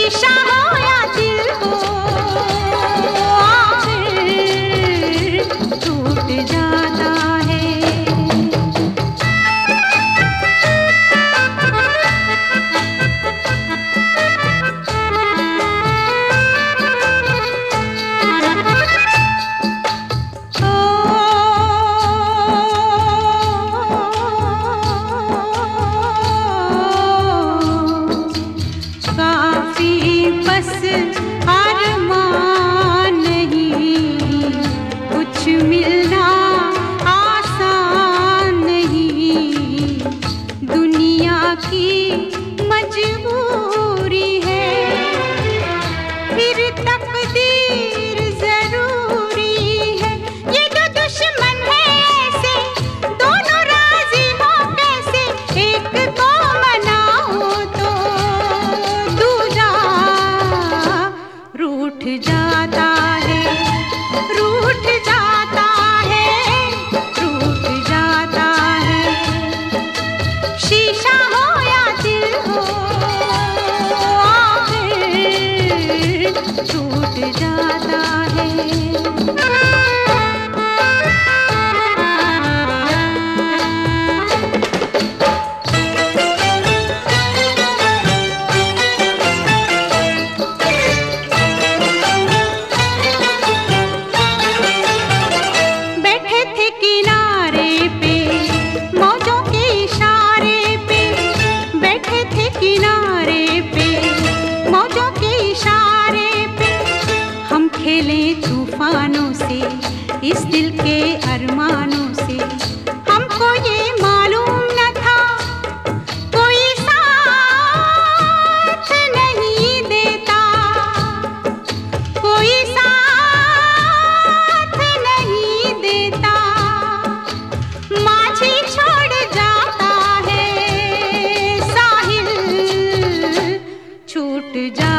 शीशा हो या दिल हो, आखिर टूट जाता है। बस अरमान नहीं, कुछ मिलना आसान नहीं, दुनिया की मजबूरी है, फिर तकदीर जरूरी है। ये दो दुश्मन है ऐसे, दोनों राजी हो कैसे, एक को मनाओ तो दूजा रूठ जाता है, रूठ जाता है, रूठ जाता है। शीशा हो या दिल हो, आखिर टूट जाता है। खेलें तूफानों से, इस दिल के अरमानों से, हमको ये मालूम न था कोई साथ नहीं देता, कोई साथ नहीं देता। माझी छोड़ जाता है, साहिल छूट जा